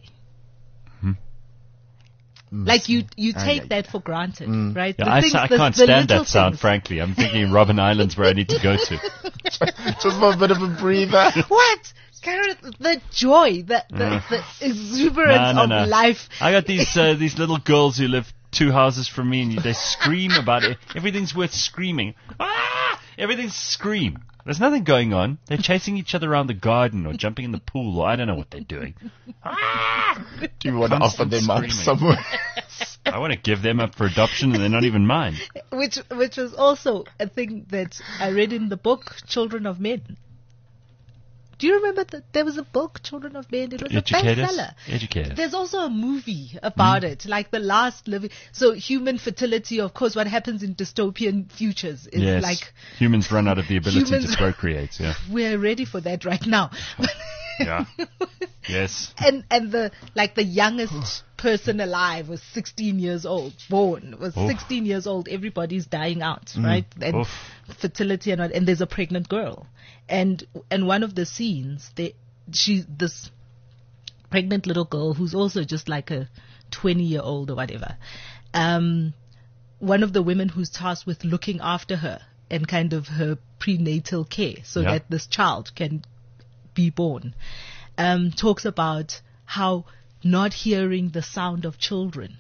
Like you, you Ah, take yeah, that for granted, Mm. right? yeah, The I, things- sa- I the- can't the stand little that sound, things. frankly. I'm thinking Robin Island's where I need to go to. Just for a bit of a breather. What? Gareth, the joy, the, the, the exuberance No, no, of no. life. I got these uh, these little girls who live two houses from me, and they scream about it. Everything's worth screaming. Ah! Everything's scream. There's nothing going on. They're chasing each other around the garden or jumping in the pool, or I don't know what they're doing. Ah! Do you want to offer Constant them up screaming. somewhere? I want to give them up for adoption, and they're not even mine. Which which was also a thing that I read in the book Children of Men. Do you remember that there was a book, Children of Men? It was Educators? a bestseller. Educators. There's also a movie about it, like the last living. So human fertility, of course, what happens in dystopian futures is Yes. like Humans run out of the ability Humans- to procreate. Yeah. we're ready for that right now. Yeah. Yes. and and the like the youngest person alive was sixteen years old, born was Oof. sixteen years old. Everybody's dying out, right? And Oof. fertility and all, and there's a pregnant girl, and and one of the scenes, they she this pregnant little girl who's also just like a twenty year old or whatever. Um, one of the women who's tasked with looking after her and kind of her prenatal care, so Yeah. that this child can be born, um, talks about how not hearing the sound of children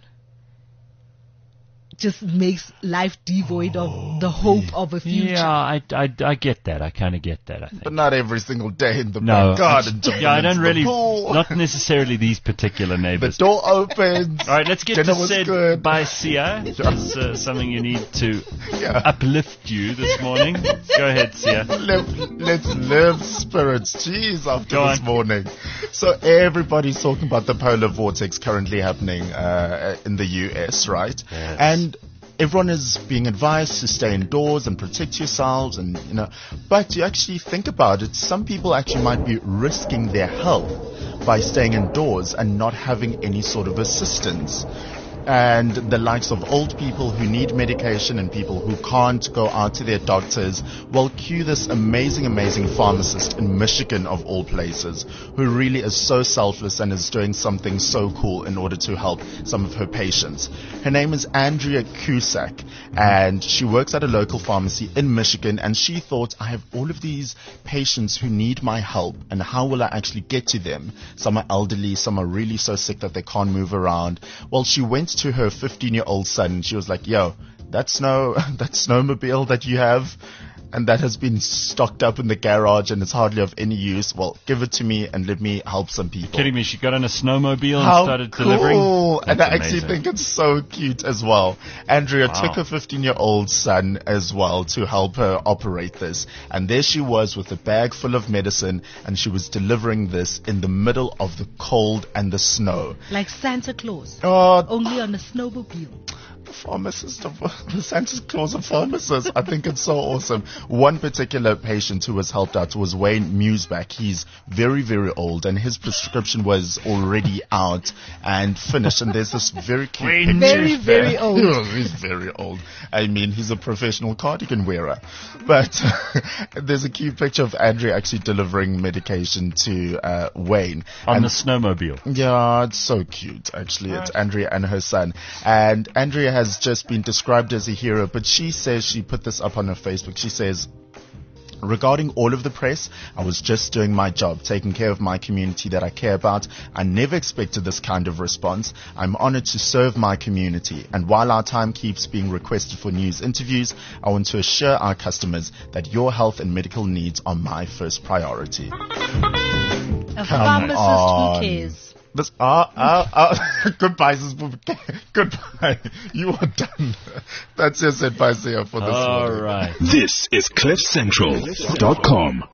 just makes life devoid of the hope of a future. Yeah, I, I, I get that. I kind of get that, I think. But not every single day in the No. back garden. jumping Yeah, I into don't the really, pool. not necessarily these particular The neighbors. door opens. All right, let's get Dinner to was said good. by Sia. That's uh, something you need to Yeah. uplift you this morning. Go ahead, Sia. Live, let's live spirits. Jeez, after Go this on. morning. So everybody's talking about the polar vortex currently happening uh, in the U S, right? Yes. And everyone is being advised to stay indoors and protect yourselves, and you know, but you actually think about it, some people actually might be risking their health by staying indoors and not having any sort of assistance. And the likes of old people who need medication and people who can't go out to their doctors, well, cue this amazing, amazing pharmacist in Michigan, of all places, who really is so selfless and is doing something so cool in order to help some of her patients. Her name is Andrea Cusack, and she works at a local pharmacy in Michigan, and she thought, I have all of these patients who need my help, and how will I actually get to them? Some are elderly, some are really so sick that they can't move around. Well, she went to her fifteen-year-old son, and she was like, yo, that snow, that snowmobile that you have, and that has been stocked up in the garage and it's hardly of any use, well, give it to me and let me help some people. Kidding me? She got on a snowmobile How and started cool. delivering? And That's I actually amazing. think it's so cute as well. Andrea Wow. took her fifteen-year-old son as well to help her operate this. And there she was with a bag full of medicine, and she was delivering this in the middle of the cold and the snow. Like Santa Claus, Oh, only on a snowmobile. the pharmacist of the Santa Claus of pharmacists. I think it's so awesome. One particular patient who was helped out was Wayne Musback. He's very, very old, and his prescription was already out and finished. And there's this very cute Wayne picture. Very, very old. He's very old. I mean, he's a professional cardigan wearer. But there's a cute picture of Andrea actually delivering medication to uh, Wayne. On And the snowmobile. yeah, it's so cute, actually. It's Andrea and her son. And Andrea has just been described as a hero, but she says, she put this up on her Facebook, she says, regarding all of the press, I was just doing my job, taking care of my community that I care about. I never expected this kind of response. I'm honored to serve my community. And while our time keeps being requested for news interviews, I want to assure our customers that your health and medical needs are my first priority. A pharmacist on. who cares. This, ah, ah, ah, goodbye, sis. Goodbye. You are done. That's your advice here for this All morning. right. This is cliff central dot com.